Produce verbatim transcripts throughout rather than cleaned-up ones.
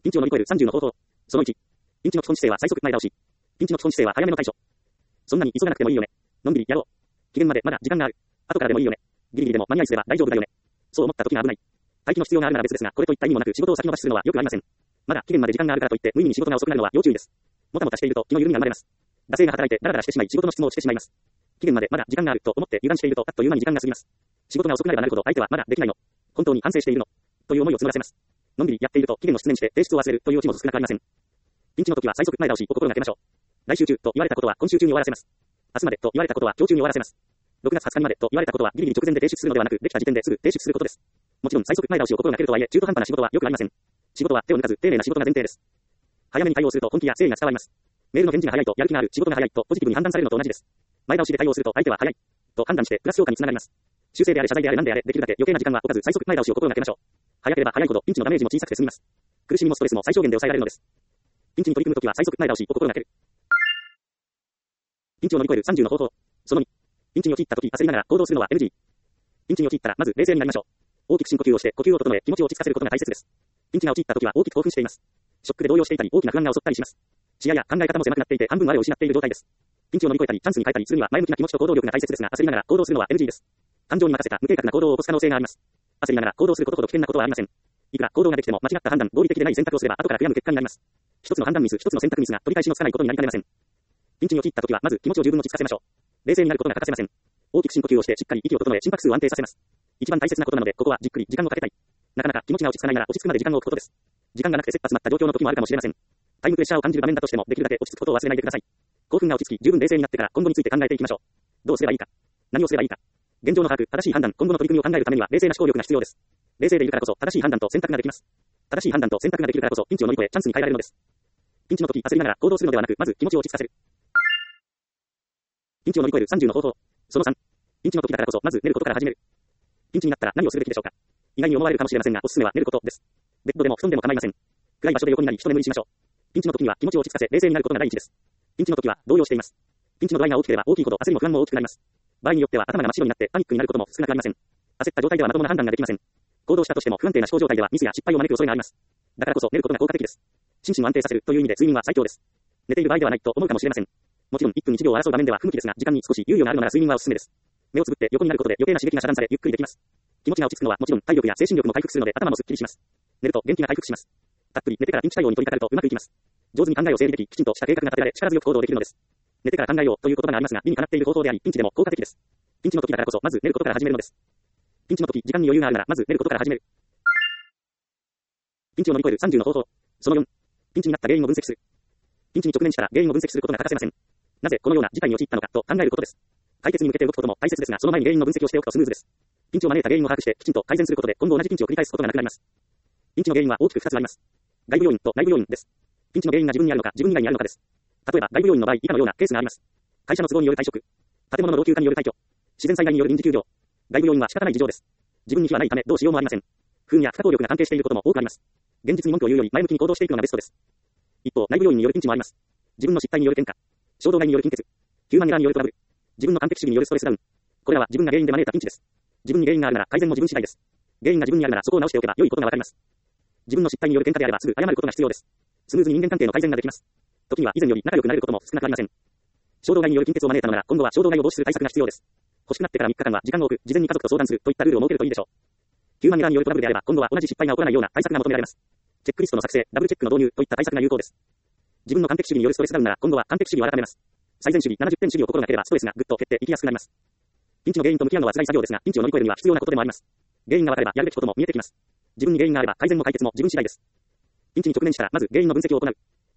ピンチを乗り越えるさんじゅうの方法。そのいち。ピンチの基本姿勢は最速前倒し。ピンチの基本姿勢は早めの対処。そんなに急がなくてもいいよね。のんびりやろう。期限までまだ時間がある。後からでもいいよね。ギリギリでも間に合いすれば大丈夫だよね。そう思った時が危ない。待機の必要があるなら別ですが、これといった意味もなく仕事を先延ばしするのはよくありません。まだ期限まで時間があるからといって無意味に仕事が遅くなるのは要注意です。もたもたしていると気の緩みが生まれます。惰性が働いてダラダラしてしまい仕事の質問をしてしまいます。期限までまだ時間があると思って油断しているとあっという間に時間が過ぎます。仕事が遅くなればなるほど相手はまだできないの。本当に反省しているの。という思いを募らせます。のんびりやっていると期限を失念して提出を忘れるというオチも少なくありません。ピンチの時は最速前倒しを心がけましょう。来週中と言われたことは今週中に終わらせます。明日までと言われたことは今日中に終わらせます。ろくがつはつかにまでと言われたことはギリギリ直前で提出するのではなく、できた時点ですぐ提出することです。もちろん最速前倒しを心がけるとはいえ、中途半端な仕事はよくありません。仕事は手を抜かず丁寧な仕事が前提です。早めに対応すると本気や誠意が伝わります。メールの返事が早いとやる気がある、仕事が早いとポジティブに判断されるのと同じです。前倒しで対応すると相手は早いと判断してプラス評価につながります。修正であれ謝罪であれ何であれできるだけ余計な時間は置かず最速前倒しを心がけましょう。早ければ早いほどピンチのダメージも小さくて済みます。苦しみもストレスも最小限で抑えられるのです。ピンチに取り組むときは最速前倒しを心がける。ピンチを乗り越えるさんじゅうの方法。そのに。ピンチに陥ったとき焦りながら行動するのは エヌジー。ピンチに陥ったらまず冷静になりましょう。大きく深呼吸をして呼吸を整え気持ちを落ち着かせることが大切です。ピンチが陥ったときは大きく興奮しています。ショックで動揺していたり大きな不安が襲ったりします。視野や考え方も狭くなっていて半分我を失っている状態です。ピンチを乗り越えたりチャンスに変えたりするには前向きな気持ちと行動力が大切ですが焦りながら行動するのは エヌジー です。感情に任せた無計画な行動を起こす可能性があります。焦りながら行動することほど危険なことはありません。いくら行動ができても間違った判断、合理的でない選択をすれば後から悔やむ結果になります。一つの判断ミス、一つの選択ミスが取り返しのつかないことになりかねません。ピンチに陥ったときはまず気持ちを十分落ち着かせましょう。冷静になることが欠かせません。大きく深呼吸をしてしっかり息を整え心拍数を安定させます。一番大切なことなのでここはじっくり時間をかけたい。なかなか気持ちが落ち着かないなら落ち着くまで時間を置くことです。時間がなくて切羽詰まった状況の時もあるかもしれません。タイムプレッシャーを感じる場面だとしてもできるだけ落ち着くことを忘れないでください。興奮が落ち着き十分冷静になってから今後について考えていきましょう。どうすればいいか。何をすればいいか。現状の把握、正しい判断、今後の取り組みを考えるためには冷静な思考力が必要です。冷静でいるからこそ正しい判断と選択ができます。正しい判断と選択ができるからこそピンチを乗り越えチャンスに変えられるのです。ピンチの時焦りながら行動するのではなくまず気持ちを落ち着かせる。ピンチを乗り越えるさんじゅうの方法。そのさん。ピンチの時だからこそまず寝ることから始める。ピンチになったら何をするべきでしょうか。意外に思われるかもしれませんがおすすめは寝ることです。ベッドでも布団でも構いません。暗い場所で横になり一眠りしましょう。ピンチの時には気持ちを落ち着かせ冷静になることが第一です。ピンチの時は動揺しています。ピンチの度合いが大きければ大きいほど焦りも不安も大きくなります。場合によっては頭が真っ白になってパニックになることも少なくありません。焦った状態ではまともな判断ができません。行動したとしても不安定な思考状態ではミスや失敗を招く恐れがあります。だからこそ寝ることが効果的です。心身を安定させるという意味で睡眠は最強です。寝ている場合ではないと思うかもしれません。もちろんいっぷんいちびょうを争う場面では不向きですが時間に少し猶予があるのなら睡眠はおすすめです。目をつぶって横になることで余計な刺激が遮断されゆっくりできます。気持ちが落ち着くのはもちろん体力や精神力も回復するので頭もすっきりします。寝ると元気が回復します。たっぷり寝てからピンチ対応に取り掛かるとうまくいきます。上手に考えを整理でき、きちんとした計画が立てられ力強く行動できるのです。寝てから考えようという言葉がありますが理にかなっている方法でありピンチでも効果的です。ピンチの時だからこそまず寝ることから始めるのです。ピンチの時時間に余裕があるならまず寝ることから始める。ピンチを乗り越えるさんじゅうの方法。そのよん。ピンチになった原因を分析する。ピンチに直面したら原因を分析することが欠かせません。なぜこのような事態に陥ったのかと考えることです。解決に向けて動くことも大切ですがその前に原因の分析をしておくとスムーズです。ピンチを招いた原因を把握してきちんと改善することで今後同じピンチを繰り返すことがなくなります。ピンチの原因は大きくふたつあります。外部要因と内部要因です。ピンチの原因が自分にあるのか自分以外にあるのかです。例えば外部要因の場合以下のようなケースがあります。会社の都合による退職、建物の老朽化による退去、自然災害による臨時休業。外部要因は仕方ない事情です。自分に非はないためどうしようもありません。不運や不可抗力が関係していることも多くあります。現実に文句を言うより前向きに行動していくのがベストです。一方内部要因によるピンチもあります。自分の失敗による喧嘩、衝動買いによる金欠、ヒューマンエラーによるトラブル、自分の完璧主義によるストレスダウン。これらは自分が原因で招いたピンチです。自分に原因があるなら改善も自分次第です。原因が自分にあるならそこを直しておけば良いことがわかります。自分の失敗による喧嘩であればすぐ謝ることが必要です。スムーズに人間関係の改善ができます。時には以前より仲良くなれることも少なくありません。衝動買いによる金欠を招いたのなら今度は衝動買いを防止する対策が必要です。欲しくなってからみっかかんは時間を置く、事前に家族と相談するといったルールを設けるといいでしょう。ヒューマンエラーによるトラブルであれば今度は同じ失敗が起こらないような対策が求められます。チェックリストの作成、ダブルチェックの導入といった対策が有効です。自分の完璧主義によるストレスダウンなら今度は完璧主義を改めます。最善主義、ななじゅってん主義を心がければストレスがぐっと減っていきやすくなります。ピンチの原因と向き合うのは辛い作業ですが、ピンチを乗り越えるには必要なことでもあります。原因が分かればやるべきことも見えてきます。自分に原因があれば改善も解決も自分次第です。ピンチに直面したらまず原因の分析を行う。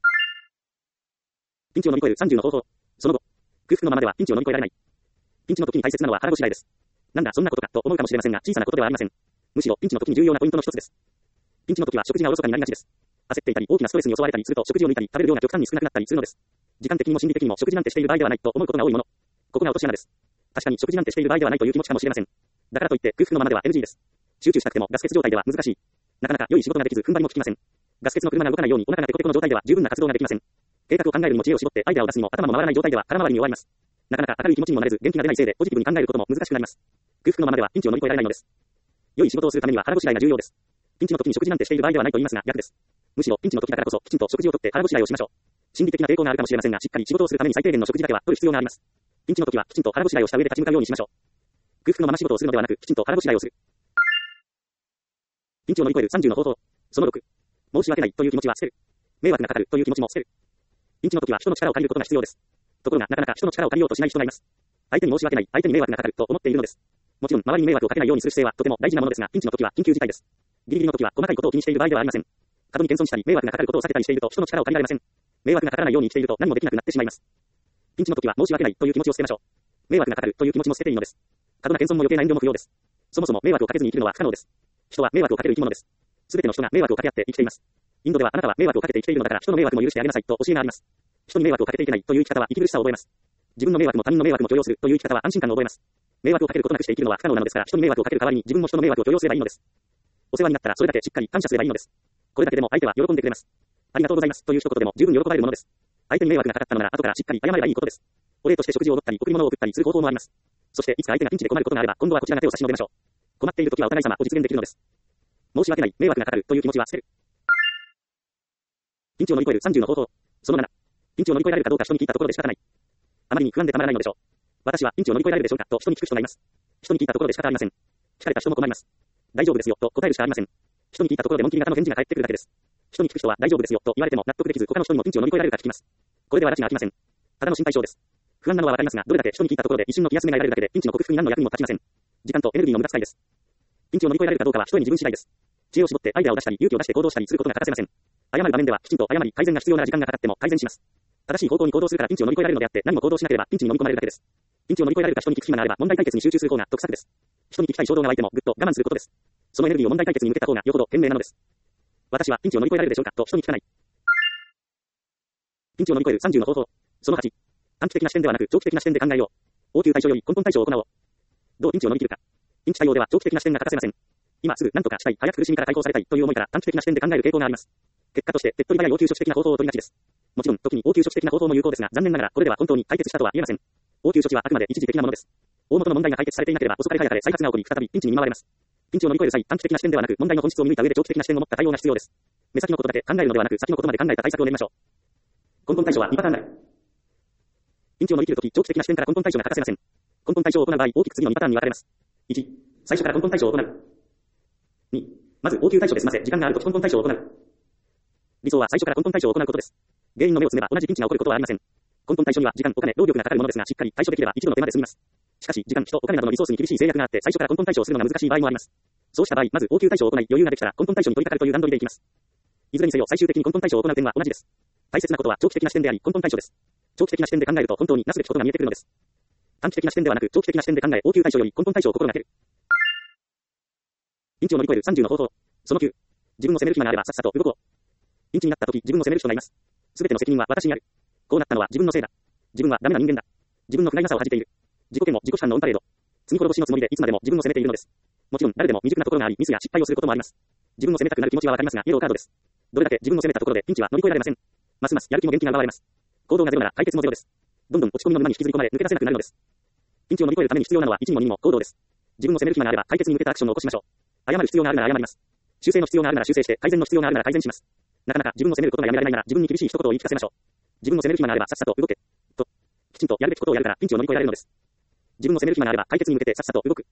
ピンチを乗り越えるさんじゅうの方法。その後、空腹のままではピンチを乗り越えられない。ピンチの時に大切なのは腹ごしらえです。なんだそんなことかと思うかもしれませんが、小さなことではありません。むしろピンチの時に重要なポイントの一つです。ピンチの時は食事がおろそかになりがちです。焦っていたり大きなストレスに襲われたりすると食事を抜いたり食べる量が極端に少なくなったりするのです。時間的にも心理的にも食事なんてしている場合ではないと思うことが多いもの。ここが落とし穴です。確かに食事なんてしている場合ではないという気持ちかもしれません。だからといって空腹のままでは エヌジー です。集中したくてもガス欠状態では難しい。なかなか良い仕事ができず踏ん張りも効きません。ガス欠の車が動かないようにお腹がテコテコの状態では十分な活動ができません。計画を考えるにも知恵を絞ってアイデアを出すにも頭も回らない状態では空回りに終わります。なかなか明るい気持ちにもなれず元気が出ないせいでポジティブに考えることも難しくなります。空腹のままではピンチを乗り越えられないのです。良い仕事をするためには腹ごしらえが重要です。ピンチの時に食事なんてしている場合ではないと言いますが逆です。 むしろ、ピンチの時だからこそ、きちんと食事をとって腹ごしらえをしましょう。心理的な抵抗があるかもしれませんが、しっかり仕事をするために最低限の食事だけは取る必要があります。ピンチの時は、きちんと腹ごしらえをした上で立ち向かうようにしましょう。空腹のまま仕事をするのではなく、きちんと腹ごしらえをする。ピンチを乗り越えるさんじゅうの方法。そのろく。申し訳ないという気持ちは捨てる。迷惑がかかるという気持ちも捨てる。ピンチの時は人の力を借りることが必要です。ところが、なかなか人の力を借りようとしない人がいます。相手に申し訳ない、相手に迷惑がかかると思っているのです。もちろん、周りに迷惑をかけないようにする姿勢はとても大事なものですが、ピンチの時は緊急事態です。ギリギリの時は細かいことを気にしている場合ではありません。過度に謙遜したり、迷惑がかかることを避けたりしていると人の力を借りられません。迷惑がかからないように生きていると何もできなくなってしまいます。ピンチの時は申し訳ないという気持ちを捨てましょう。迷惑がかかるという気持ちも捨てていいのです。過度な謙遜も余計な遠慮も不要です。そもそも迷惑をかけずに生きるのは不可能です。人は迷惑をかける生き物です。すべての人が迷惑をかけ合って生きています。インドではあなたは迷惑をかけて生きているのだから人の迷惑も許してあげなさいと教えがあります。人に迷惑をかけていけないという生き方は息苦しさを覚えます。自分の迷惑も他人の迷惑も許容するという生き方は安心感を覚えます。迷惑をかけることなくして生きるのは不可能なのですから、人に迷惑をかける代わりに自分も人の迷惑を許容すればいいのです。お世話になったらそれだけしっかり感謝すればいいのです。これだけでも相手は喜んでくれます。ありがとうございますという一言でも十分喜ばれるものです。相手に迷惑がかかったのなら後からしっかり謝ればいいことです。お礼として食事をおごったり贈り物を送ったりする方法もあります。そしていつか相手がピンチで困ることがあれば今度はこちらが手を差し伸べましょう。困っている時はお互い様を実現できるのです。申し訳ない、迷惑がかかるという気持ちは捨てる。ピンチを乗り越えるさんじゅうの方法。そのなな。ピンチを乗り越えられるかどうか人に聞いたところで仕方ない。あまりに不安でたまらないのでしょう。私はピンチを乗り越えられるでしょうかと人に聞く人がいます。人に聞いたところで仕方ありません。聞かれた人も困ります。大丈夫ですよと答えるしかありません。人に聞いたところで紋切り型の返事が返ってくるだけです。人に聞く人は大丈夫ですよと言われても納得できず他の人にもピンチを乗り越えられるか聞きます。これでは埒が明きません。ただの心配性です。不安なのはわかりますが、どれだけ人に聞いたところで一瞬の気休めが得られるだけでピンチの克服に何の役にも立ちません。時間とエネルギーの無駄遣いです。ピンチを乗り越えられるかどうかは人に自分次第です。知恵を絞ってアイデアを出したり勇気を出して行動したりすることが欠かせません。謝る場面ではきちんと謝り改善が必要なら時間がかかっても改善します。正しい方向に行動するからピンチを乗り越えられるのであって何も行動しなければピンチに飲み込まれるだけです。ピンチを乗り越えられるか人に聞く暇があれば問題解決に集中する方が得策です。人に聞きたい衝動が湧いてもぐっと我慢することです。そのエネルギーを問題解決に向けた方がよほど賢明なのです。私はピンチを乗り越えられるでしょうかと人に聞かない。ピンチを乗り越えるさんじゅうの方法。そのはち。短期的な視点ではなく長期的な視点で考えよう。応急対処より根本対処を行おう。どうピンチを乗り切るか。ピンチ対応では長期的な視点が欠かせません。今すぐ何とかしたい、早く苦しみから解放されたいという思いから短期的な視点で考える傾向があります。結果として手っ取り早い応急処置的な方法を取りがちです。もちろん時に応急処置的な方法も有効ですが、残念ながらこれでは本当に解決したとは言えません。応急処置はあくまで一時的なものです。大元の問題が解決されていなければ遅かれ早かれ再発が起こり再びピンチに見舞われます。ピンチを乗り越える際、短期的な視点ではなく問題の本質を見抜いた上で長期的な視点を持った対応が必要です。目先のことだけ考えるのではなく先のことまで考えた対策を練りましょう。根本対処はにパターンある。ピンチを乗り切るとき長期的な視点から根本対処が欠かせません。根本対処を行う場合、大きく次のにパターンに分かれます。いち、最初から根本対処を行う。に、まず応急対処で済ませ、時間があるとき根本対処を行う。理想は最初から根本対処を行うことです。原因の目をつめば同じピンチが起こることはありません。根本対処には時間、お金、労力がかかるものですが、しっかり対処できれば一度の手間で済みます。しかし、時間、人、お金などのリソースに厳しい制約があって、最初から根本対処をするのが難しい場合もあります。そうした場合、まず応急対処を行い、余裕ができたら根本対処に取り掛かるという段取りでいきます。いずれにせよ最終的に根本対処を行う点は同じです。大切なことは長期的な視点であり、根本対処です。長期的な視点で考えると本当になすべきことが見えてくるのです。短期的な視点ではなく長期的な視点で考え、応急対処より根本対処を心がける。ピンチを乗り越えるさんじゅうの方法。そのきゅう。自分を責める暇があればさっさと動こう。ピンチになった時、自分を責める人がいます。すべての責任は私にある。こうなったのは自分のせいだ。自分はダメな人間だ。自分の不甲斐なさを恥じている。自己嫌も自己批判のオンパレード。罪滅ぼしのつもりでいつまでも自分を責めているのです。もちろん誰でも未熟なところがあり、ミスや失敗をすることもあります。自分を責めたくなる気持ちはわかりますが、イエローカードです。どれだけ自分を責めたところでピンチは乗り越えられません。ますますやる気も元気が奪われます。行動がゼロなら解決もゼロです。どんどん落ち込みの沼に引きずり込まれ抜け出せなくなるのです。ピンチを乗り越えるために必要なのはいちにもににも行動です。自分を責める暇があれば解決に向けたアクションを起こしましょう。謝る必要があるなら謝ります。修正の必要があるなら修正して、改善の必要があるなら改善します。なかなか自分を責めることがやめられないなら自分に厳しい一言を言い聞かせましょう。自分を責める暇があればさっさと動け。と、きちんとやるべきことをやるからピンチを乗り越えられるのです。自分を責める暇があれば解決に向けてさっさと動く。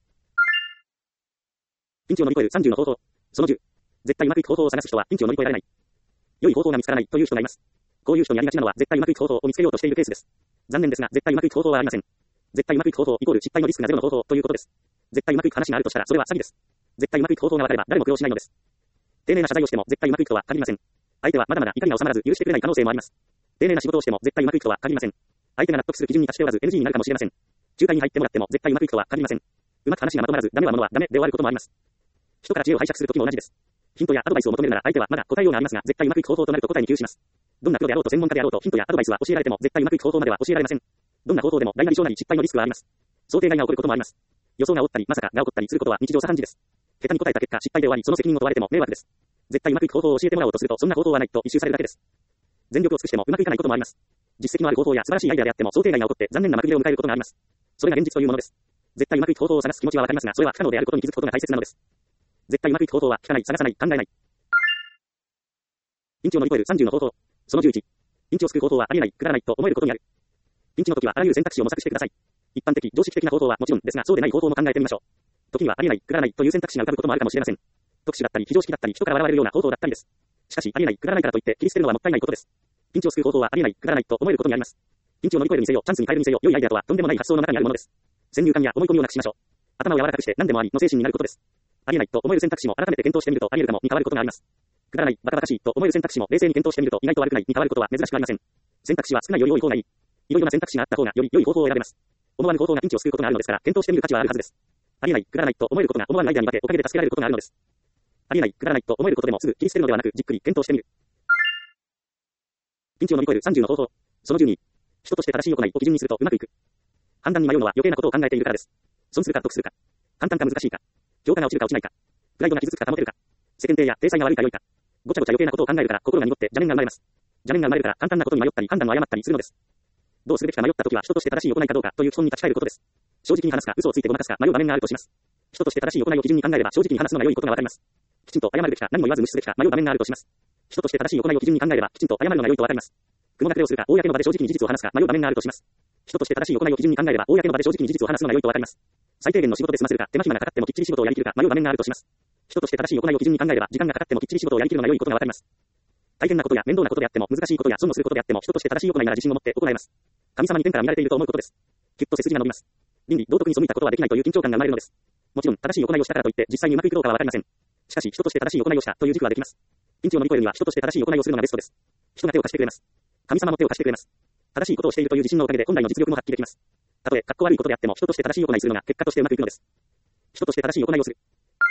ピンチを乗り越えるさんじゅうの方法。そのじゅう。絶対うまくいく方法を探す人はピンチを乗り越えられない。良い方法が見つからないという人がいます。こういう人にやりがちなのは絶対うまくいく方法を見つけようとしているケースです。残念ですが絶対うまくいく方法はありません。絶対うまくいく方法イコール失敗のリスクがゼロの方法ということです。絶対うまくいく話があるとしたらそれは詐欺です。絶対うまくいく方法が分かれば誰も苦労しないのです。丁寧な謝罪をしても絶対うまくいくとは限りません。相手はまだまだ怒りが収まらず許してくれない可能性もあります。丁寧な仕事をしても絶対うまくいくとは限りません。相手が納得する基準に達しておらず エヌジー になるかもしれません。仲介に入ってもらっても絶対うまくいくとは限りません。うまく話がまとまらずダメはものはダメで終わることもあります。人から知恵を拝借するときも同じです。ヒントやアドバイスを求めるなら相手はまだ答えようがありますが絶対うまくいく方法となると答えに窮します。どんなプロであろうと専門家であろうとヒントやアドバイスは教えられても絶対うまくいく方法までは教えられません。どんな方法でも大なり小なり失敗のリスクはあります。想定外が起こることもあります。予想が起ったりまさかが起こったりすることは日常茶飯事です。下手に答えた結果失敗で終わりその責任を問われても迷惑です。絶対うまくいく方法を教えてもらおうとするとそんな方法はないと一周されるだけです。全力を尽くしてもうまくいかないこともあります。実績のある方法や素晴らしいアイデアであっても想定外が起こって残念な幕切れを迎えることがあります。それが現実というものです。絶対うまくいく方法を探す気持ちはわかりますがそれは不可能であることに気づくことが大切なのです。絶対うまくいく方法は聞かない、探さない、考えない。 ピンチを乗り越えるさんじゅうの方法。そのじゅういち。ピンチを救う方法はありえない、くだらないと思えることにある。ピンチの時はあらゆる選択肢を模索してください。一般的、常識的な方法はもちろんですが、そうでない方法も考えてみましょう。時にはありえない、くだらないという選択肢が浮かぶこともあるかもしれません。特殊だったり、非常識だったり、人から笑われるような方法だったりです。しかし、ありえない、くだらないからといって切り捨てるのはもったいないことです。ピンチを救う方法はありえない、くだらないと思えることにあります。ピンチを乗り越えるにせよ、チャンスに変えるにせよ、良いアイデアとはとんでもない発想の中にあるものです。先入観や思い込みをなくしましょう。頭を柔らかくして何でもありの精神になることです。ありえないと思える選択肢も改めて検討してみるとありえるかもに変わることがあります。くだらない、バカバカしいと思える選択肢も冷静に検討してみると意外と悪くないに変わることは珍しくありません。選択肢は少ないより多い方がいい。いろいろな選択肢があった方がより良い方法を選べます。思わぬ方法がピンチを救うことがあるのですから、検討してみる価値はあるはずです。ありえない、くだらないと思えることが思わぬアイデアに化け、おかげで助けられることがあるのです。ありえない、くだらないと思えることでもすぐ切り捨てるのではなく、じっくり検討してみる。ピンチを乗り越えるさんじゅうの方法。そのじゅうに。人として正しい行いを基準にするとうまくいく。判断に迷うのは余計なことを考えているからです。損するか得するか。簡単か難しいか。評価が落ちるか落ちないか。プライドが傷つくか保てるか。世間体や体裁が悪いか良いか。ごちゃごちゃ余計なことを考えるから心が濁って邪念が生まれます。邪念が生まれるから簡単なことに迷ったり判断を誤ったりするのです。どうするべきか迷ったときは人として正しい行いかどうかという基本に立ち返ることです。正直に話すか嘘をついてごまかすか迷う場面があるとします。人として正しい行いを基準に考えれば正直に話すのが良いことがわかります。きちんと謝るべきか何も言わず無視すべきか迷う場面があるとします。人として正しい行いを基準に考えればきちんと謝るのが良いとわかります。雲隠れをするか公の場で正直に事実を話すか迷う場面があるとします。人として正しい行いを基準に考えれば公の場で正直に事実を話すのが良いとわかります。最低限の仕事で済ませるか手間暇がかかってもきっちり仕事をやりきるか迷う場面があるとします。人として正しい行いを基準に考えれば時間がかかってもきっちり仕事をやりきるのが良いことがわかります。大変なことや面倒なことであっても難しいことや損のすることであっても人として正しい行いなら自信を持って行えます。神様に天から見られていると思うことです。きっと背筋が伸びます。倫理道徳に背いたことはできないという緊張感が生まれるのです。もちろん正しい行いをしたからといって実際にうまくいくどうかはわかりません。しかし人として正しい行いをしたという軸はできます。ピンチを乗り越えるには人として正しい行いをするのがベストです。人が手を貸してくれます。神様も手を貸してくれます。正しいことをしているという自信のおかげで本来の実力も発揮できます。たとえかっこ悪いことであっても人として正しい行いするのが結果としてうまくいくのです。人として正しい行いをする。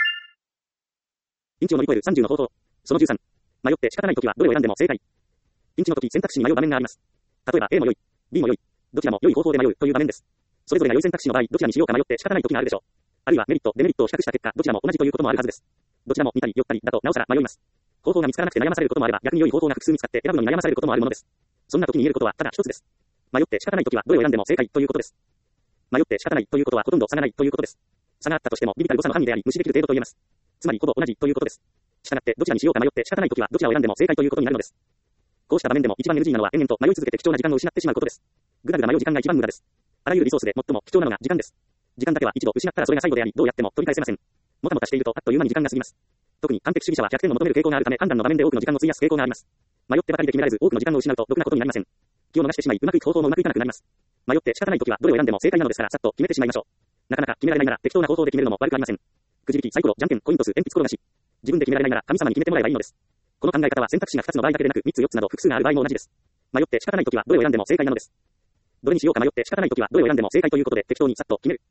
ピンチを乗り越えるさんじゅうの方法。そのじゅうさん。迷って仕方ないときはどれを選んでも正解。ピンチのとき選択肢に迷う場面があります。例えば A も良い、B も良い、どちらも良い方法で迷うという場面です。それぞれが良い選択肢の場合、どちらにしようか迷って仕方ないときがあるでしょう。あるいはメリット、デメリットを比較した結果、どちらも同じということもあるはずです。どちらも似たり寄ったりだとなおさら迷います。方法が見つからなくて悩まされることもあれば、逆に良い方法が複数見つかって選ぶのに悩まされることもあるものです。そんな時に言えることはただ一つです。迷って仕方ないときはどれを選んでも正解ということです。迷って仕方ないということはほとんど差がないということです。差があったとしてもビビたる誤差の範囲であり無視できる程度と言えます。つまりほぼ同じということです。したがってどちらにしようか迷って仕方ないときはどちらを選んでも正解ということになるのです。こうした場面でも一番 エヌジー なのは延々と迷い続けて貴重な時間を失ってしまうことです。ぐだぐだ迷う時間が一番無駄です。あらゆるリソースで最も貴重なのが時間です。時間だけは一度失ったらそれが最後であり、どうやっても取り返せません。もたもたしているとあっという間に時間が過ぎます。特に完璧主義者はひゃくてんを求める傾向があるため判断の場面で多くの時間を費やす傾向があります。迷ってばかりで決められず多くの時間を失うとろくなことになりません。気を逃してしまいうまくいく方法もうまくいかなくなります。迷って仕方ないときはどれを選んでも正解なのですからさっと決めてしまいましょう。なかなか決められないなら適当な方法で決めるのも悪くありません。くじ引き、サイコロ、じゃんけん、コイントス、鉛筆転がし。自分で決められないなら神様に決めてもらえばいいのです。この考え方は選択肢がふたつの場合だけでなくみっつよっつなど複数がある場合も同じです。迷って仕方ないときはどれを選んでも正解なのです。どれにしようか迷って仕方ないときはどれを選んでも正解ということで適当にさっと決める。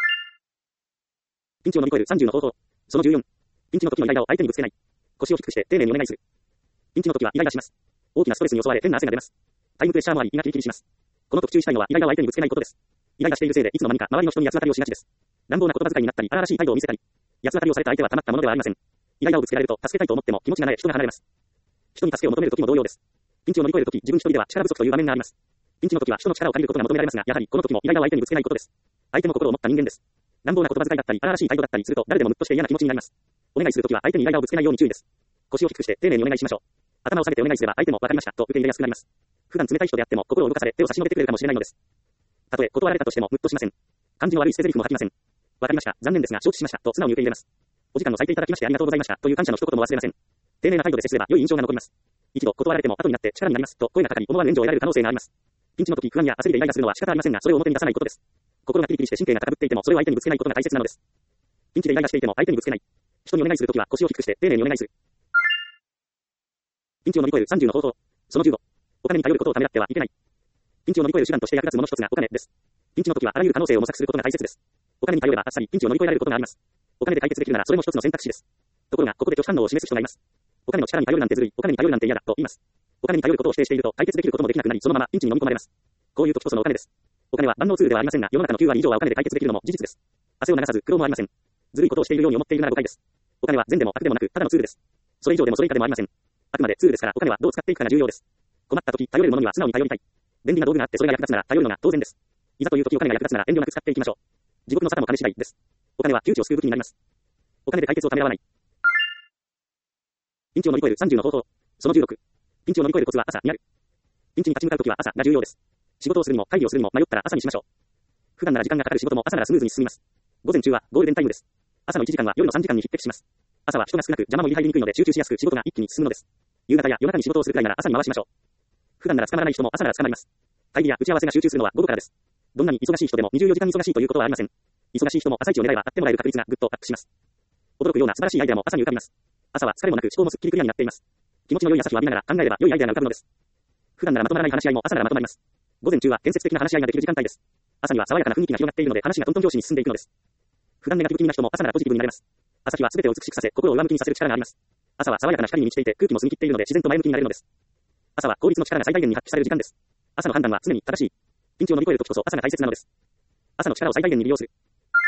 ピンチを乗り越えるさんじゅうの方法。そのじゅうよん。ピンチの時のイライラを相手にぶつけない。腰を低くして丁寧にお願いする。ピンチの時はイライラします。大きなストレスに襲われ変な汗が出ます。タイムプレッシャーもあり胃がキリキリします。この時注意したいのはイライラを相手にぶつけないことです。イライラしているせいでいつの間にか周りの人に八つ当たりをしがちです。乱暴な言葉遣いになったり荒々しい態度を見せたり。八つ当たりをされた相手はたまったものではありません。イライラをぶつけられると助けたいと思っても気持ちが慣れ人が離れます。人に助けを求める時も同様です。ピンチを乗り越える時自分一人では力不足という場面があります。ピンチの時は人の力を借りることが求められますが、やはりこの時もイライラを相手にぶつけないことです。相手も心を持った人間です。乱暴な言葉遣いだったり荒々しい態度だったりすると誰でもムッとして嫌な気持ちになります。お願いする時は相手にイライラをぶつけないように注意です。腰を低くして丁寧にお願いしましょう。頭を下げてお願いすれば相手もわかりましたと受け入れやすくなります。普段冷たい人であっても心を動かされ手を差し伸べてくれるかもしれないのです。たとえ断られたとしてもムッとしません。感じの悪い捨て台詞も吐きません。わかりました。残念ですが承知しましたと素直に受け入れます。お時間を割いていただきましてありがとうございましたという感謝の一言も忘れません。丁寧な態度で接すれば良い印象が残ります。一度断られても後になって力になりますと声がかかり思わぬ援助を得られる可能性があります。ピンチの時不安や焦りでイライラするのは仕方ありませんがそれを表に出さないことです。心がキリキリして神経が高ぶっていてもそれを相手にぶつけないことが大切なのです。ピンチでイライラしていても相手にぶつけない。人にお願いするときは腰を低くして丁寧にお願いする。ピンチを乗り越えるさんじゅうの方法。そのじゅうご。お金に頼ることをためらってはいけない。ピンチを乗り越える手段として役立つもの一つがお金です。ピンチの時はあらゆる可能性を模索することが大切です。お金に頼ればあっさりピンチを乗り越えられることがあります。お金で解決できるならそれも一つの選択肢です。ところがここで拒否反応を示す人がいます。お金の力に頼るなんてずるい、お金に頼るなんて嫌だと言います。お金に頼ることを否定していると解決できることもできなくなりそのままピンチに飲み込まれます。こういう時こそのお金です。お金は万能ツールではありませんが世の中のきゅうわり以上はお金で解決できるのも事実です。汗を流さず苦労もありません。ずるいことをしているように思っているなら誤解です。お金は善でも悪でもなくただのツールです。それ以上でもそれ以下でもありません。あくまでツールですからお金はどう使っていくかが重要です。困った時頼れるものには素直に頼りたい。便利な道具があってそれが役立つなら頼るのが当然です。いざという時お金が役立つなら遠慮なく使っていきましょう。地獄の沙汰も金次第です。お金は窮地を救う武器になります。お金で解決をためらわない。ピンチを乗り越えるさんじゅうの方法。 そのじゅうろく。ピンチを乗り越えるコツは朝にある。ピンチに立ち向かうときは朝が重要です。仕事をするにも会議をするにも迷ったら朝にしましょう。普段なら時間がかかる仕事も朝ならスムーズに進みます。午前中はゴールデンタイムです。朝のいちじかんは夜のさんじかんに匹敵します。朝は人が少なく邪魔も入り入りにくいので集中しやすく仕事が一気に進むのです。夕方や夜中に仕事をするくらいなら朝に回しましょう。普段なら捕まらない人も朝なら捕まります。会議や打ち合わせが集中するのは午後からです。どんなに忙しい人でもにじゅうよじかん忙しいということはありません。忙しい人も朝一を狙えば会ってもらえる確率がぐっとアップします。驚くような素晴らしいアイデアも朝に浮かびます。朝は疲れもなく思考もすっきりクリアになっています。気持ちの良い朝日を浴びながら考えれば良いアイデアが浮かぶのです。普段ならまとまらない話し合いも朝ならまとまります。午前中は建設的な話し合いができる時間帯です。朝には爽やかな雰囲気が広がっているので話がトントン拍子に進んでいくのです。普段ネガティブ気味な人も朝ならポジティブになれます。朝日は全てを美しくさせ、心を上向きにさせる力があります。朝は爽やかな光に満ちていて空気も澄み切っているので自然と前向きになれるのです。朝は効率の力が最大限に発揮される時間です。朝の判断は常に正しい。ピンチを乗り越えるときこそ朝が大切なのです。朝の力を最大限に利用する。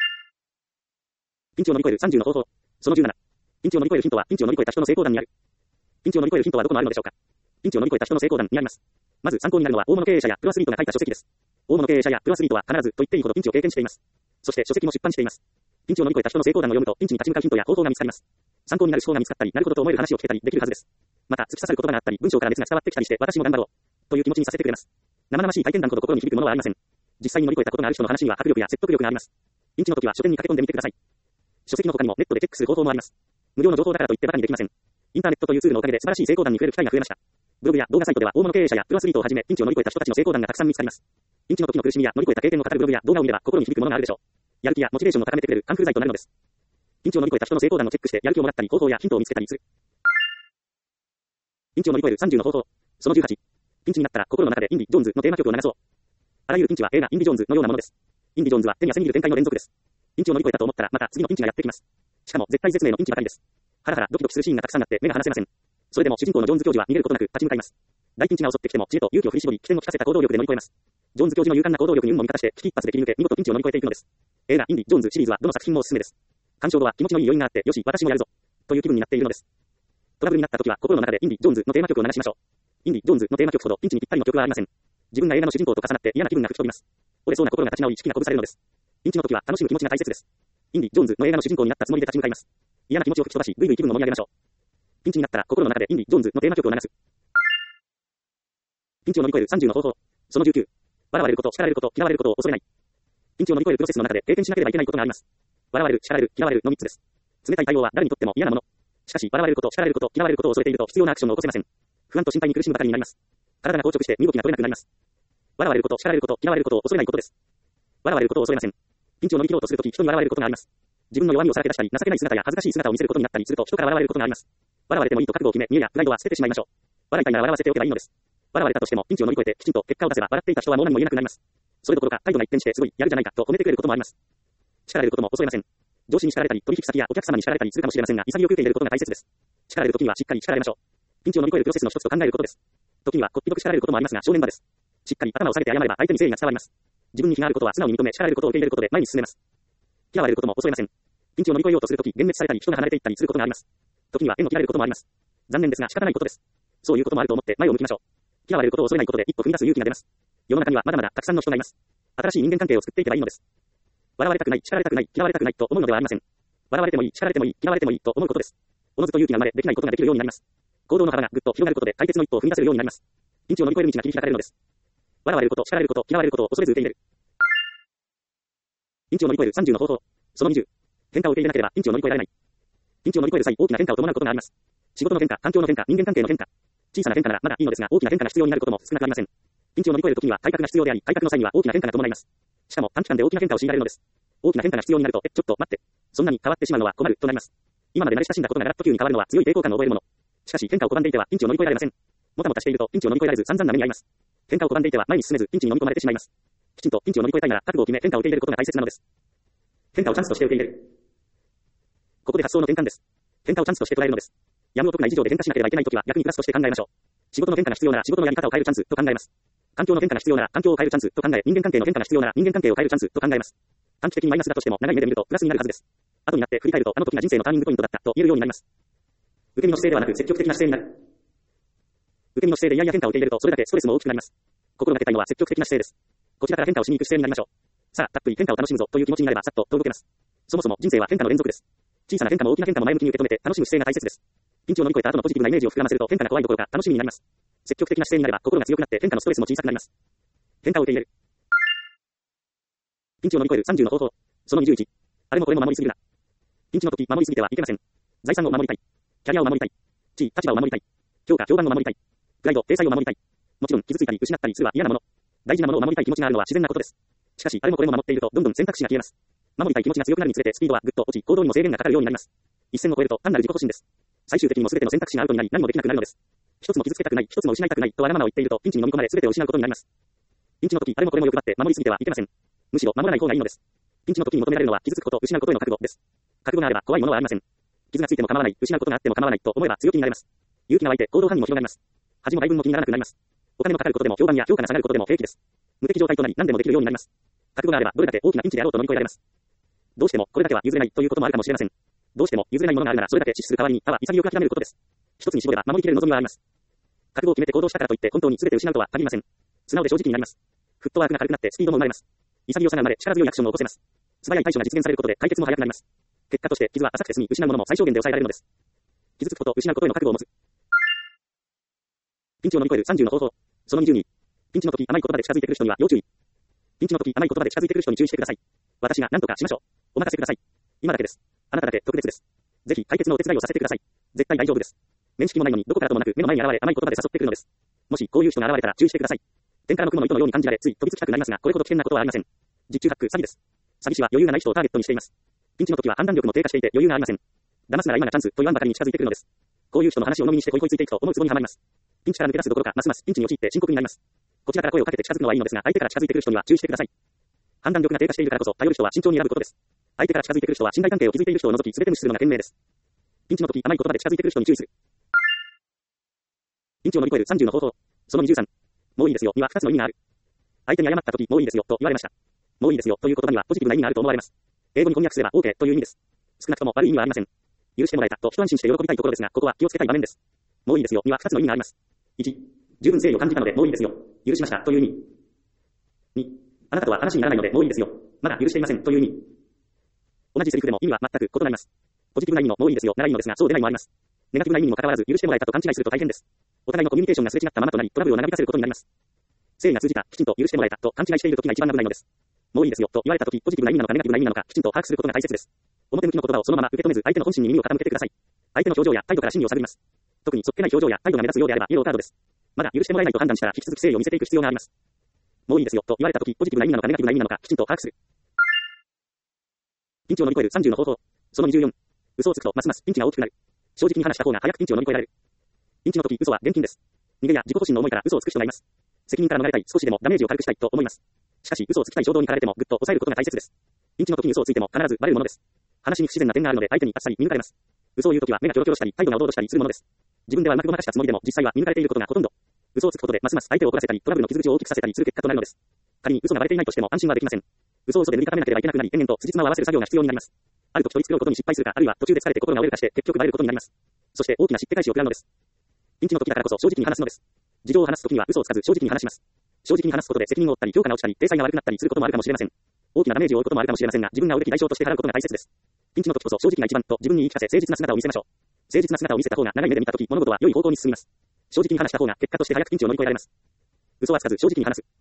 ピンチを乗り越えるさんじゅうの方法。そのじゅうなな。ピンチを乗り越えるヒントはピンチを乗り越えた人の成功談にある。ピンチを乗り越えるヒントはどこにあるのでしょうか。ピンチを乗り越えた人の成功談にあります。まず参考になるのは大物経営者やプロアスリートが書いた書籍です。大物経営者やプロアスリートは必ずと言っていいほどピンチを経験しています。そして書籍も出版しています。ピンチを乗り越えた人の成功談を読むとピンチに立ち向かうヒントや方法が見つかります。参考になる手法が見つかったり、なるほどと思える話を聞けたりできるはずです。また突き刺さる言葉があったり、文章から熱が伝わってきたりして私も頑張ろうという気持ちにさせてくれます。生々しい体験談ほど心に響くものはありません。実際に乗り越えたことがある人の話には迫力や説得力があります。ピンチの時は書店に駆け込んでみてください。書籍の他にもネットでチェックする方法もあります。無料の情報だからといってバカにできません。インターネットというツールのおかげで素晴らしい成功談に触れる機会が増えました。ブログや動画サイトでは大物経営者やプロアスリートをはじめピンチを乗り越えた人たちの成功談がたくさん見つかります。ピンチの時の苦しみや乗り越えた経験を語るブログや動画を見れば心に響くものがあるでしょう。やる気やモチベーションを高めてくれるカンフー剤となるのです。ピンチを乗り越えた人の成功談をチェックしてやる気をもらったり方法やヒントを見つけたりする。ピンチを乗り越えるさんじゅうの方法。そのじゅうはち。ピンチになったら心の中でインディ・ジョーンズのテーマ曲を流そう。あらゆるピンチは映画インディ・ジョーンズのようなものです。インディ・ジョーンズは手に汗握る展開の連続です。ピンチを乗り越えたと思ったらまた次のピンチがやってきます。しかも絶対絶命のピンチばかりです。ハラハラドキドキするシーンがたくさんあって目が離せません。それでも主人公のジョーンズ教授は逃げることなく立ち向かいます。大ピンチが襲ってきても知恵と勇気を振り絞り起点を利かせた行動力で乗り越えます。ジョーンズ教授の勇敢な行動力に運も味方して危機一髪で切り抜け見事ピンチを乗り越えていくのです。映画インディ・ジョーンズシリーズはどの作品もおすすめです。鑑賞後は気持ちのいい余韻があってよし私もやるぞという気分になっているのです。トラブルになった時は心の中でインディ・ジョーンズのテーマ曲を流しましょう。インディ・ジョーンズのテーマ曲ほどピンチにぴったりの曲はありません。自分が映画の主人公と重なって嫌な気分が吹き飛びます。折れそうな心が立ち直り士気が鼓舞されるのです。ピンチの時は楽しむ気持ちが大切です。インディ・ジョーンズの映画の主人公になったつもりで立ち向かいます。嫌な気持ちを吹き飛ばしぐいぐい気分を盛り上げましょう。ピンチになったら心の中でインディ・ジョーンズのテーマ曲を流す。ピンチを乗り越えるさんじゅうの方法。そのじゅうきゅう。笑われること、叱られること、嫌われることを恐れない。ピンチを乗り越えるプロセスの中で経験しなければいけないことがあります。笑われる、叱られる、嫌われるのみっつです。冷たい対応は誰にとっても嫌なもの。しかし、笑われること、叱られること、嫌われることを恐れていると必要なアクションを起こせません。不安と心配に苦しむばかりになります。体が硬直して身動きが取れなくなります。笑われること、叱られること、嫌われることを恐れないことです。笑われることを恐れません。ピンチを乗り切ろうとするとき人に笑われることがあります。自分の弱みをさらけ出したり、情けない姿や恥ずかしい姿を見せることになったりすると人から笑われることがあります。笑われてもいいと覚悟を決め、見栄やプライドは捨ててしまいましょう。笑いたいなら笑わせておけばいいのです。笑われたとしてもピンチを乗り越えてきちんと結果を出せば笑っていた人はもう何も言えなくなります。それどころか態度が一転してすごいやるじゃないかと褒めてくれることもあります。叱られることも恐れません。上司に叱られたり、取引先やお客様に叱られたりするかもしれませんが、潔く受け入れることが大切です。叱られる時にはしっかり叱られましょう。ピンチを乗り越えるプロセスの一つと考えることです。時にはこっぴどく叱られることもありますが、正念場です。しっかり頭を下げて謝れば相手に誠意が伝わります。自分に非があることは素直に認め、叱られることを受け入れることで前に進めます。嫌われることも恐れません。ピンチを乗り越えようとするとき、幻滅されたり人が離れていったりすることがあります。時には縁を切られることもあります。残念ですが仕方ないことです。そういうこともあると思って前を向きましょう。嫌われることを恐れないことで一歩踏み出す勇気が出ます。世の中にはまだまだたくさんの人がいます。新しい人間関係を作っていけばいいのです。笑われたくない、叱られたくない、嫌われたくないと思うのではありません。笑われてもいい、叱られてもいい、嫌われてもいいと思うことです。おのずと勇気が生まれ、できないことができるようになります。行動の幅がぐっと広がることで解決の一歩を踏み出せるようになります。ピンチを乗り越える道が切り開かれるのです。笑われること、叱られること、嫌われることを恐れず受け入れる。ピンチを乗り越えるさんじゅうの方法。そのにじゅう。変化を受け入れなければピンチを乗り越えられない。ピンチを乗り越える際、大きな変化を伴うことがあります。仕事の変化、環境の変化、人間関係の変化。小さな変化ならまだいいのですが、大きな変化が必要になることも少なくありません。ピンチを乗り越えるときには改革が必要であり、改革の際には大きな変化が伴います。しかも短期間で大きな変化を強いられるのです。大きな変化が必要になると、え、ちょっと待って。そんなに変わってしまうのは困るとなります。今まで慣れ親しんだことがガラッと急に変わるのは強い抵抗感を覚えるもの。しかし変化を拒んでいてはピンチを乗り越えられません。もたもたしているとピンチを乗り越えられず散々な目に遭います。変化を拒んでいては前に進めずピンチに飲み込まれてしまいます。きちんとピンチを乗り越えたいなら覚悟を決め変化を受け入れることが大切なのです。変化をチャンスとして受け入れる。ここで発想の転換です。変化をチャンスとして捉えるのです。やむを得ない事情で変化しなければいけないときは逆にプラスとして考えましょう。仕事の変化が必要なら仕事のやり方を変えるチャンスと考えます。環境の変化が必要なら環境を変えるチャンスと考え、人間関係の変化が必要なら人間関係を変えるチャンスと考えます。短期的にマイナスだとしても長い目で見るとプラスになるはずです。後になって振り返るとあの時が人生のターニングポイントだったと言えるようになります。受け身の姿勢ではなく積極的な姿勢になる。受け身の姿勢でいやいや変化を受け入れるとそれだけストレスも大きくなります。心がけたいのは積極的な姿勢です。こちらから変化をしに行く姿勢になりましょう。さあ、たっぷり変化を楽しむぞという気持ちになればさっと動けます。そもそも人生は変化の連続です。小さな変化も大きな変化も前向きに受け止めて楽しむ姿勢が大切です。 ピンチを乗り越えた後のポジティブなイメージを膨らませると変化が怖いどころか楽しみになります。積極的な姿勢になれば心が強くなって変化のストレスも小さくなります。変化を受け入れる。ピンチを乗り越えるさんじゅうの方法。そのにじゅういち。あれもこれも守りすぎるな。ピンチの時守りすぎてはいけません。財産を守りたい。キャリアを守りたい。地位、立場を守りたい。評価、評判を守りたい。プライド、体裁を守りたい。もちろん傷ついたり失ったりするは嫌なもの。大事なものを守りたい気持ちがあるのは自然なことです。しかし、あれもこれも守っているとどんどん選択肢が消えます。守りたい気持ちが強くなるにつれてスピードはぐっと落ち、行動にも制限がかかるようになります。一線を越えると単なる自己保身です。最終的にも全ての選択肢がアウトになり何もできなくなるのです。一つも傷つけたくない、一つも失いたくないとわがままを言っているとピンチに飲み込まれ全てを失うことになります。ピンチの時あれもこれも欲張って守りすぎてはいけません。むしろ守らない方がいいのです。ピンチの時に求められるのは傷つくこと、失うことへの覚悟です。覚悟があれば怖いものはありません。傷がついても構わない、失うことがあっても構わないと思えば強気になれます。勇気が湧いて行動範囲も広がります。恥も外分も気にならなくなります。お金のかかることでも評判や評価が下がることでも平気です。無敵状態となり何でもできるようになります。覚悟があればどれだけ大きなピンチであろうと乗り越えられます。どうしてもこれだけは譲れないということもあるかもしれません。どうしても譲れないものがあるならそれだけ死する代わりに他は潔く諦めることです。一つに絞れば守りきれる望みはあります。覚悟を決めて行動したからといって本当に全て失うとは限りません。素直で正直になります。フットワークが軽くなってスピードも生まれます。潔さが生まれ力強いアクションを起こせます。素早い対処が実現されることで解決も早くなります。結果として傷は浅くて済み失うものも最小限で抑えられるのです。傷つくこと失うことへの覚悟を持つ。ピンチを乗り越えるさんじゅうの方法。そのにじゅうに。ピンチの時甘い言葉で近づいてくる人には要注意。ピンチの時甘い言葉で近づいてくる人に注意してください。私が何とかしましょう。お任せください。今だけです。あなただけ特別です。ぜひ解決のお手伝いをさせてください。絶対大丈夫です。面識もないのにどこからともなく目の前に現れ甘い言葉で誘ってくるのです。もしこういう人が現れたら注意してください。天からの雲の糸のように感じられつい飛びつきたくなりますがこれほど危険なことはありません。実中ハック詐欺です。詐欺師は余裕がない人をターゲットにしています。ピンチの時は判断力も低下していて余裕がありません。騙すなら今がチャンスと言わんばかりに近づいてくるのです。こういう人の話を飲みにしてホイホイついていくと思う壺にはまります。ピンチから抜け出すどころかますますピンチに陥って深刻になります。こちらから声をかけて近づくのはいいのですが相手から近づいてくる人には注意してください。判断力が低下しているからこそ頼る人は慎重に選ぶことです。相手から近づいてくる人は信頼関係を築いている人を除き全て無視するのが賢明です。ピンチの時甘い言葉で近づいてくる人に注意する。ピンチを乗り越えるさんじゅうの方法。そのにじゅうさん。もういいですよにはふたつの意味がある。相手に謝った時もういいですよと言われました。もういいですよという言葉にはポジティブな意味があると思われます。英語に翻訳すれば OK という意味です。少なくとも悪い意味はありません。許してもらえたと一安心して喜びたいところですが、ここは気をつけたい場面です。もういいですよにはふたつの意味があります。いち、十分誠意を感じたのでもういいですよ。許しましたという意味。に、あなたとは話にならないのでもういいですよ。まだ許していませんという意味。同じセリフでも意味は全く異なります。ポジティブな意味のもういいですよならいいのですが、そうでないもあります。ネガティブな意味にもかかわらず許してもらえたと勘違いすると大変です。お互いのコミュニケーションがすれ違ったままとなりトラブルを長引かせることになります。誠意が通じた、きちんと許してもらえたと勘違いしているときが一番危ないのです。もういいですよと言われたとき、ポジティブな意味なのかネガティブな意味なのかきちんと把握することが大切です。表向きの言葉をそのまま受け止めず相手の本心に耳を傾けてください。相手の表情や態度から真意を探ります。特にそっけない表情や態度が目立つようであればイエローカードです。まだ許してもらえないと判断したら引き続き誠意を見せていく必要があります。もういいですよと言われたとき、ポジティブな意味なのかネガティブな意味なのかきちんと把握する。ピンチを乗り越えるさんじゅうの方法。そのにじゅうよん。嘘をつくとますますピンチが大きくなる。正直に話した方が早くピンチを乗り越えられる。ピンチの時、嘘は厳禁です。逃げや自己保身の思いから嘘をつく人がいます。責任から逃れたい、少しでもダメージを軽くしたいと思います。しかし、嘘をつきたい衝動に駆られてもぐっと抑えることが大切です。ピンチの時に嘘をついても必ずバレるものです。話に不自然な点があるので相手にあっさり見抜かれます。嘘を言う時は目がキョロキョロしたり態度がおどおどしたりするものです。自分ではうまくごまかしたつもりでも実際は見抜かれていることがほとんど。嘘をつくことでますます相手を怒らせたりトラブルの傷口を大きくさせたりする結果となるのです。仮に嘘がバレていないとしても安心はできません。嘘を嘘で塗り固めなければいけなくなり、延々と辻褄を合わせる作業が必要になります。ある時取り繕うことに失敗するか、あるいは途中で疲れて心が折れるかして結局バレることになります。そして大きなしっぺ返しを食らうのです。ピンチの時だからこそ正直に話すのです。事情を話す時には嘘をつかず正直に話します。正直に話すことで責任を負ったり評価が落ちたり体裁が悪くなったりすることもあるかもしれません。大きなダメージを負うこともあるかもしれませんが、自分が負うべき代償として払うことが大切です。ピンチの時こそ正直が一番と自分に言い聞かせ誠実な姿を見せましょう。誠実な姿を見せた方が長い目で見た時物事は良い方向に進みます。正直に話した方が結果として早くピンチを乗り越えられます。嘘はつかず正直に話す。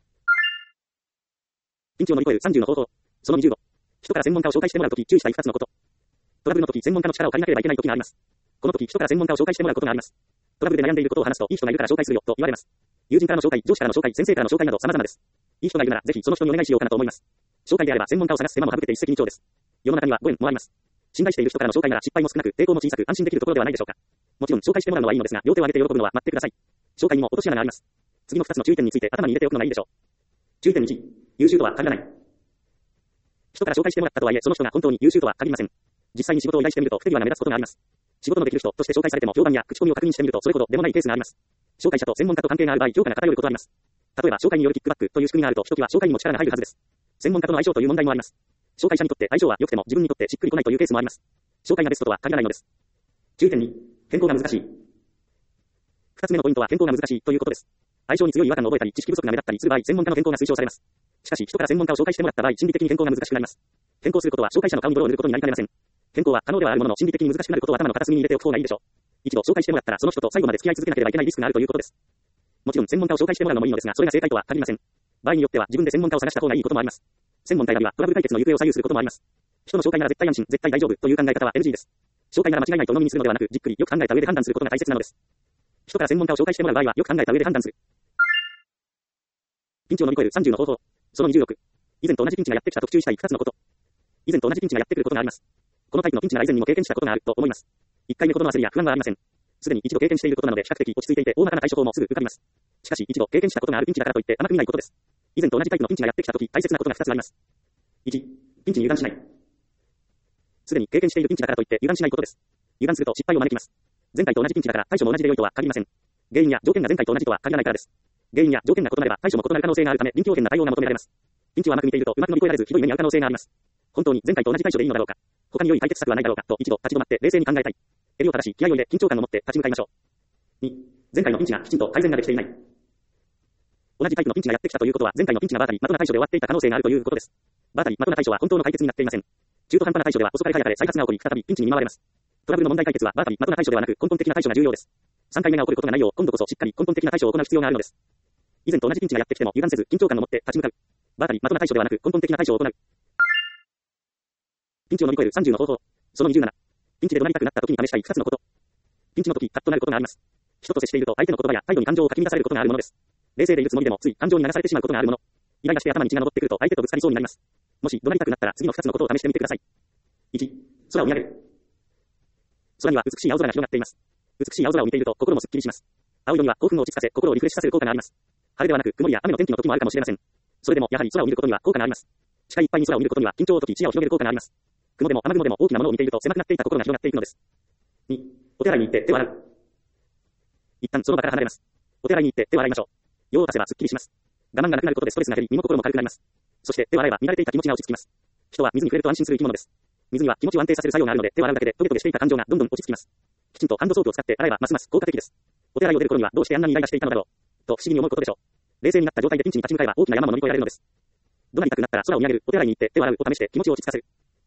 ピンチを乗り越えるさんじゅうの方法。そのにじゅうご。人から専門家を紹介してもらうとき注意したいふたつのこと。トラブルのとき専門家の力を借りなければいけないときがあります。このとき人から専門家を紹介してもらうことがあります。トラブルで悩んでいることを話すといい人がいるから紹介するよと言われます。友人からの紹介、上司からの紹介、先生からの紹介など様々です。いい人がいるならぜひその人にお願いしようかなと思います。紹介であれば専門家を探す手間も省けて一石二鳥です。世の中にはご縁もあります。信頼している人からの紹介なら失敗も少なく抵抗も小さく安心できるところではないでしょうか。もちろん紹介してもらうのはいいのですが両手を挙げて喜ぶのは待ってください。紹介にも落とし穴があります。次のふたつの注意点について頭に入れておくのがいいでしょう。注意点いち、優秀とは限らない。人から紹介してもらったとはいえその人が本当に優秀とは限りません。実際に仕事を依頼してみると不手際が目立つことがあります。仕事のできる人として紹介されても評判や口コミを確認してみるとそれほどでもないケースがあります。紹介者と専門家と関係がある場合評価が偏ることがあります。例えば紹介によるキックバックという仕組みがあるとひときわ紹介にも力が入るはずです。専門家との相性という問題もあります。紹介者にとって相性は良くても自分にとってしっくりこないというケースもあります。紹介がベストとは限らないのです。注意点に、変更が難しい。二つ目のポイントは変更が難しいということです。相性に強い違和感を覚えたり知識不足が目立ったりする場合専門家の変更が推奨されます。しかし人から専門家を紹介してもらった場合心理的に変更が難しくなります。変更することは紹介者の顔に泥を塗ることになりかねません。変更は可能ではあるものの心理的に難しくなることを頭の片隅に入れておく方がいいでしょう。 一度紹介してもらったらその人と最後まで付き合い続けなければいけないリスクがあるということです。もちろん専門家を紹介してもらうのもいいのですが、それが正解とは限りません。場合によっては自分で専門家を探した方がいいこともあります。専門家選びはトラブル解決の行方を左右することもあります。人の紹介なら絶対安心、絶対大丈夫という考え方は エヌジー です。紹介なら間違いないと鵜呑みにするのではなく、じっくりよく考えた上で判断することが大切なのです。人から専門家を紹介してもらう場合はよく考えた上で判断する。ピンチを乗り越えるさんじゅうの方法。そのにじゅうろく。以前と同じピンチがやってきたと注意したいふたつのこと。以前と同じピンチがやってくることがあります。このタイプのピンチなら以前にも経験したことがあると思います。いっかいめほどの焦りや不安はありません。すでに一度経験していることなので比較的落ち着いていて大まかな対処法もすぐ浮かびます。しかし一度経験したことがあるピンチだからといって甘く見ないことです。以前と同じタイプのピンチがやってきたとき大切なことがふたつあります。いち、ピンチに油断しない。すでに経験しているピンチだからといって油断しないことです。油断すると失敗を招きます。前回と同じピンチだから対処も同じで良いとは限りません。原因や条件が前回と同じとは限らないからです。原因や条件が異なれば対処も異なる可能性があるため臨機応変な対応が求められます。ピンチを甘く見ているとうまく乗り越えられずひどい目に遭う可能性があります。本当に前回と同じ対処でいいのだろうか。他に良い解決策はないだろうかと一度立ち止まって冷静に考えたい。襟を正し気合を入れ緊張感を持って立ち向かいましょう。に、前回のピンチがきちんと改善ができていない。同じタイプのピンチがやってきたということは前回のピンチが場当たり的な対処で終わっていた可能性があるということです。場当たり的な対処は本当の解決になっていません。中途半端な対処では遅かれ早かれ再発が起こり再びピンチに見舞われます。トラブルの問題解決は場当たり的な対処ではなく根本的な対処が重要です。さんかいめが起こることがないよう今度こそしっかり根本的な対処を行う必要があるのです。以前と同じピンチがやってきても油断せず緊張感を持って立ち向かう。場当たり的な対処ではなく根本的な対処を行う。ピンチを乗り越えるさんじゅうの方法。そのにじゅうなな。ピンチで怒鳴りたくなった時に試したいふたつのこと。ピンチの時カッとなることがあります。人と接していると相手の言葉や態度に感情をかき乱されることがあるものです。冷静でいるつもりでもつい感情に流されてしまうことがあるもの。イライラして頭に血が上ってくると相手とぶつかりそうになります。もし怒鳴りたくなったら次のふたつのことを試してみてください。いち、空を見上げる。空には美しい青空が広がっています。美しい青空を見ていると心もすっきりします。青色には興奮を落ち着かせ心をリフレッシュさせる効果があります。晴れではなく曇りや雨の天気の時もあるかもしれません。それでもやはり空を見ることには効果があります。視界いっぱいに空を見ることには緊張を解き視野を広げる効果があります。雲でも雨雲でも大きなものを見ていると狭くなっていた心が広がっていくのです。に、お手洗いに行って手を洗う。一旦その場から離れます。お手洗いに行って手を洗いましょう。用を足せばすっきりします。我慢がなくなることでストレスが減り身も心も軽くなります。そして手を洗えば見慣れていた気持ちが落ち着きます。人は水に触れると安心する生き物です。水には気持ちを安定させる作用があるので手を洗うだけでトゲトゲしていた感情がどんどん落ち着きます。きちんとハンドソープを使って洗えばますます効果的です。お手洗いを出る頃にはどうしてあんなにイライラしていたのだろうと不思議に思うことでしょう。冷静になった状態でピンチに立ち向かえば大きな山も乗り越えられるのです。怒鳴りたくなったら空を見上げる、お手洗いに行って手を洗うを試して気持ちを落ち着かせる。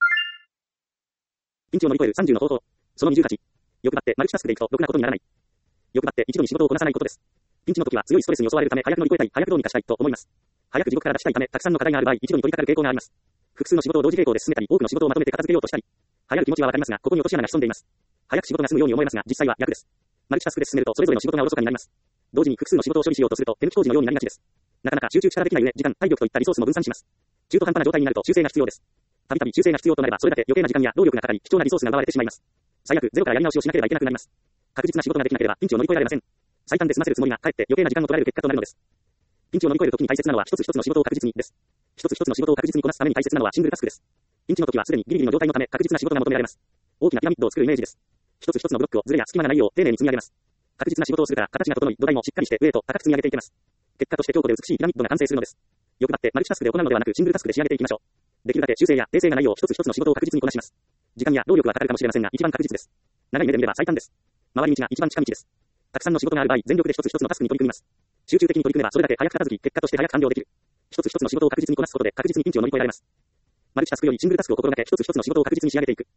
ピンチを乗り越えるさんじゅうの方法。そのにじゅうはち。欲張ってマルチタスクでいくとろくなことにならない。欲張って一度に仕事をこなさないことです。ピンチの時は強いストレスに襲われるため早く乗り越えたい、早くどうにかしたいと思います。早く地獄から出したいためたくさんの課題がある場合一度に取り掛かる傾向があります。複数の仕事を同時並行で進めたり多くの仕事をまとめて片付けようとしたり。早い気持ちはわかりますがここに落とし穴が潜んでいます。早く仕事が済むように思えますが実際は逆です。マルチタスクで進めるとそれぞれの仕事がおろそかになります。同時に複数の仕事を処理しようとすると手抜き工事のようになりがちです。なかなか集中力ができない上時間、体力といったリソースも分散します。中途半端な状態になると修正が必要です。たびたび修正が必要となればそれだけ余計な時間や労力がかかり貴重なリソースが奪われてしまいます。最悪ゼロからやり直しをしなければいけなくなります。確実な仕事ができなければピンチを乗り越えられません。最短で済ませるつもりがかえって余計な時間を取られる結果となるのです。ピンチを乗り越えるときに大切なのは一つ一つの仕事を確実にです。一つ一つの仕事を確実にこなすために大切なのはシングルタスクです。ピンチの時はすでにギリギリの状態のため確実な仕事が求められます。大きなピラミッドを作るイメージです。一つ一つのブロックをズレや隙間がないよう丁寧に積み上げます。確実な仕事をするから形が整い土台もしっかりして上へと高く積み上げていけます。結果として強固で美しいピラミッドが完成するのです。欲張ってマルチタスクで行うのではなくシングルタスクで仕上げていきましょう。できるだけ修正や訂正がないよう一つ一つの仕事を確実にこなします。時間や労力はかかるかもしれませんが一番確実です。長い目で見れば最短です。回り道が一番近道です。たくさんの仕事がある場合全力で一つ一つのタスクに取り組みます。集中的に取り組めばそれだけ早く片付き結果として早く完了できる。一つ一つの仕事を確実にこなすことで確実にピンチを乗り越えられます。マルチタスクよりシングルタスクを心がけ一つ一つの仕事を確実に仕上げていく。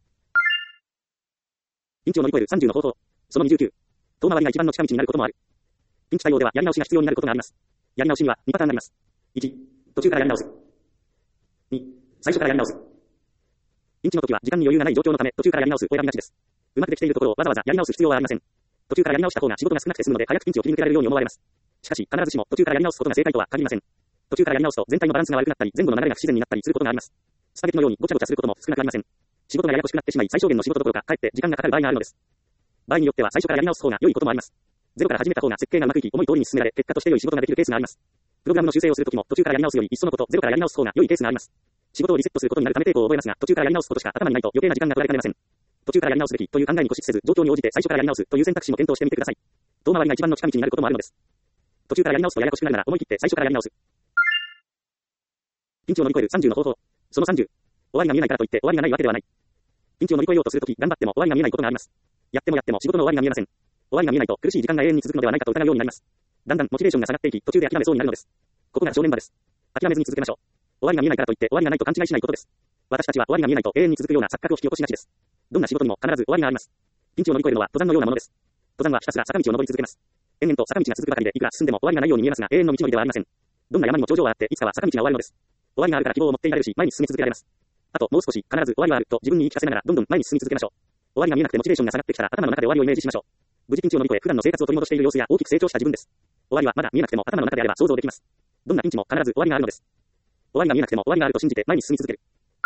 ピンチを乗り越えるさんじゅうの方法。そのにじゅうきゅう。遠回りが一番の近道になることもある。ピンチ対応ではやり直しが必要になることがあります。やり直しにはにパターンあります。いち、途中からやり直す。に、最初からやり直す。ピンチの時は時間に余裕がない状況のため途中からやり直すを選びがちです。うまくできているところをわざわざやり直す必要はありません。途中からやり直した方が仕事が少なくて済むので早くピンチを切り抜けられるように思われます。しかし必ずしも途中からやり直すことが正解とは限りません。途中からやり直すと全体のバランスが悪くなったり前後の流れが不自然になったりすることがあります。スパゲティのようにごちゃごちゃすることも少なくありません。仕事がややこしくなってしまい最小限の仕事どころかかえって時間がかかる場合があるのです。場合によっては最初からやり直す方が良いこともあります。ゼロから始めた方が設計がうまくいき思い通りに進められ結果として良い仕事ができるケースがあります。プログラムの修正をするときも途中からやり直すよりいっそのことゼロからやり直す方が良いケースがあります。仕事をリセットすることになるため抵抗を覚えますが途中からやり直すことしか頭にないと余計な時間が取られかねません。途中からやり直すべきという考えに固執せず状況に応じて最初からやり直すという選択肢も検討してみてください。遠回りが一番の近道になることもあるのです。途中からやり直すとややこしくなるなら思い切って最初からやり直す。ピンチを乗り越えるさんじゅうの方法。そのさんじゅう。終わりが見えないからといって終わりがないわけではない。ピンチを乗り越えようとするとき頑張っても終わりが見えないことがあります。やってもやっても仕事の終わりが見えません。終わりが見えないと苦しい時間が永遠に続くのではないかと疑うようになります。だんだんモチベーションが下がっていき途中で諦めそうになるのです。ここが正念場です。諦めずに続けましょう。終わりが見えないからといって終わりがないと勘違いしないことです。私たちは終わりが見えないと永遠に続くような錯覚を引き起こしがちです。どんな仕事にも必ず終わりがあります。ピンチを乗り越えるのは登山のようなものです。 登山はひたすら坂道を登り続けます。延々と坂道が続くばかりで、いくら進んでも終わりがないように見えますが、永遠の道のりではありません。どんな山にも頂上はあって、いつかは坂道が終わるのです。終わりがあるから希望を持っていられるし、前に進み続けられます。あともう少し、必ず終わりがあると自分に言い聞かせながら、どんどん前に進み続けましょう。終わりが見えなくてモチベーションが下がってきたら、頭の中で終わりをイメージしましょう。無事ピンチを乗り越え、普段の生活を取り戻している様子や大きく成長した自分です。終わりはまだ見えなくても頭の中であれば想像できます。どんなピンチも必ず終わりがあるのです。終わりが見えなくても終わりがあると信じて前に進み続ける。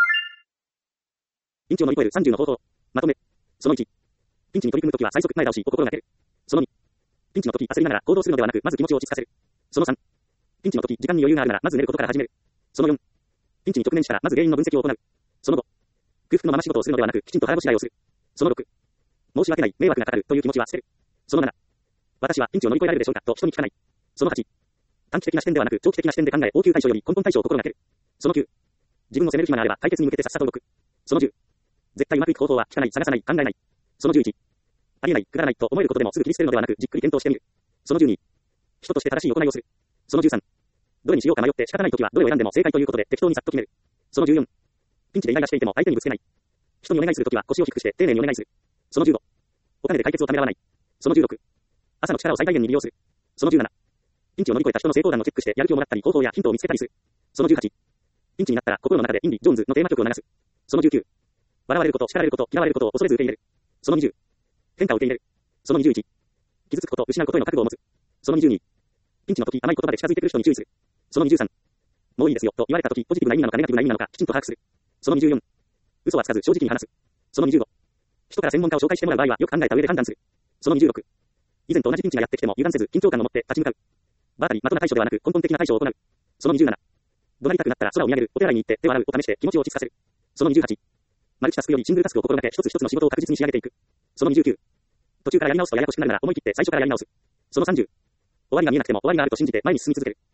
ピンチを乗り越えるさんじゅうの方法。まとめ。そのいち。ピンチに取り組むときは最速前倒しを心がける。そのに。ピンチのとき焦りながら行動するのではなく、まず気持ちを落ち着かせる。そのさん。ピンチのとき時間に余裕があるならまず寝ることから始める。そのよん。ピンチに直面したらまず原因の分析を行う。そのご。空腹のまま仕事をするのではなく、きちんと腹ごしらえをする。そのろく。申し訳ない、迷惑がかかるという気持ちは捨てる。そのなな。私はピンチを乗り越えられるでしょうかと人に聞かない。そのはち。短期的な視点ではなく長期的な視点で考え、応急対処より根本対処を心がける。そのきゅう。自分を責める暇があれば解決に向けてさっさと動く。そのじゅう。絶対うまくいく方法は聞かない、探さない、考えない。そのじゅういち。ありえない、くだらないと思えることでもすぐ切り捨てるのではなく、じっくり検討してみる。そのじゅうに。人として正しい行いをする。そのじゅうさん。どれにしようか迷って仕方ないときはどれを選んでも正解ということで適当にさっと決める。そのじゅうよん。ピンチでイライラしていても相手にぶつけない。人にお願いするときは腰を低くして丁寧にお願いする。そのじゅうご。お金で解決をためらわない。そのじゅうろく。朝の力を最大限に利用する。そのじゅうなな。ピンチを乗り越えた人の成功談をチェックしてやる気をもらったり方法やヒントを見つけたりする。そのじゅうはち。ピンチになったら心の中でインディ・ジョーンズのテーマ曲を流す。そのじゅうきゅう。笑われること、叱られること、嫌われることを恐れず受け入れる。そのにじゅう。変化を受け入れる。そのにじゅういち。傷つくこと、失うことへの覚悟を持つ。そのにじゅうに。ピンチの時甘い言葉で近づいてくる人に注意する。そのにじゅうさん。もういいですよと言われた時ポジティブな意味なのかネガティブな意味なのかきちんと把握する。そのにじゅうよん。嘘はつかず正直に話す。そのにじゅうご。人から専門家を紹介してもらう場合はよく考えた上で判断する。そのにじゅうろく。以前と同じピンチがやってきても油断せず緊張感を持って立ち向かう。場当たり的な対処ではなく根本的な対処を行う。そのにじゅうなな。怒鳴りたくなったら空を見上げる。お手洗いに行って手を洗うを試して気持ちを落ち着かせる。そのにじゅうはち。マルチタスクよりシングルタスクを心がけ一つ一つの仕事を確実に仕上げていく。そのにじゅうきゅう。途中からやり直すとややこしくなるなら思い切って最初からやり直す。そのさんじゅう。終わりが見えなくても終わりがあると信じて前に進み続ける。